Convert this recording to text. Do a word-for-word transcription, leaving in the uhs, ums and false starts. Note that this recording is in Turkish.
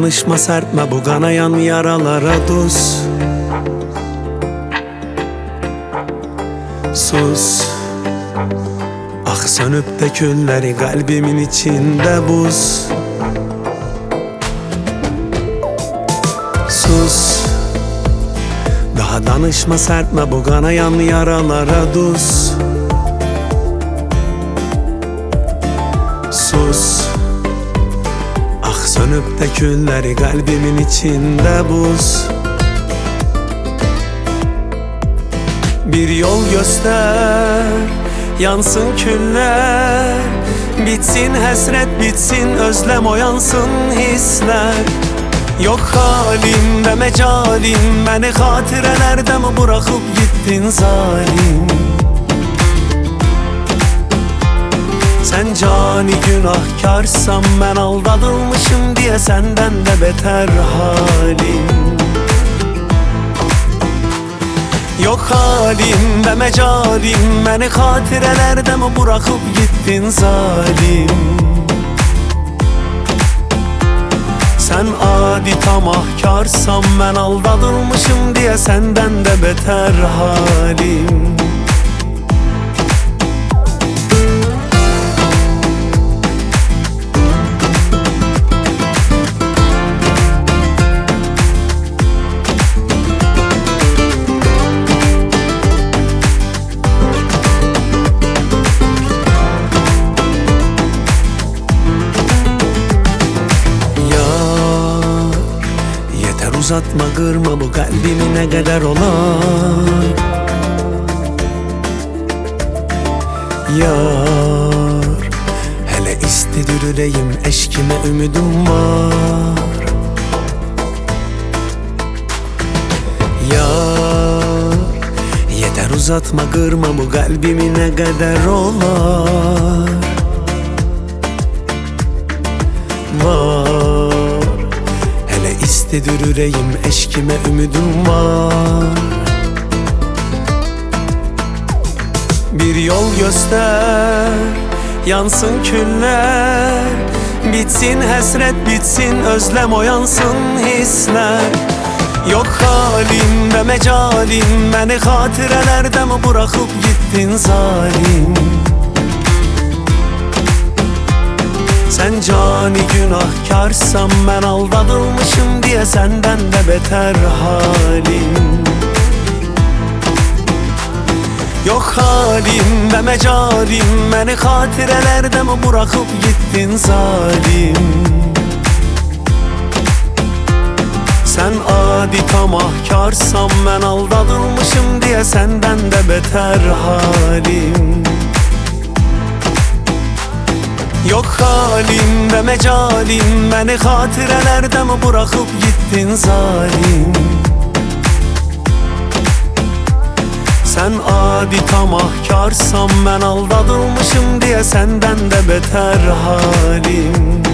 danışma serpme bu kanayan yaralara tuz. Sus. Ah sönüp de külleri kalbimin içinde buz. Sus. Daha danışma serpme bu kanayan yaralara tuz. Sus. Ah sönüp de külleri kalbimin içinde buz. Bir yol göster, yansın küller, bitsin hasret, bitsin özlem, oyansın hisler. Yok halim ve mecalim, beni hatirelerde mi bırakıp gittin zalim? Sen cani günahkarsan, ben aldatılmışım diye senden de beter halim. Yok halim ve mecalim, beni hatirelerde mi bırakıp gittin zalim? Sen adi tamahkarsan, ben aldatılmışım diye senden de beter halim. Uzatma kırma bu kalbimi ne kadar olan. Yar hele istedir yüreğim, eşkime ümidim var. Yar yeter uzatma kırma bu kalbimi ne kadar olan. Var İstedir yüreğim, eşkime ümidim var. Bir yol göster, yansın küller, bitsin hasret, bitsin özlem, oyansın hisler. Yok halim ve mecalim, beni hatirelerde mi bırakıp gittin zalim? Sen cani günahkarsan, ben aldatılmışım diye senden de beter halim. Yok halim ve mecalim, beni hatirelerde mi bırakıp gittin zalim? Sen adi tamahkarsan, ben aldatılmışım diye senden de beter halim. Yok halim ve mecalim, beni hatirelerde mi bırakıp gittin zalim? Sen adi tamahkarsan, ben aldatılmışım diye senden de beter halim.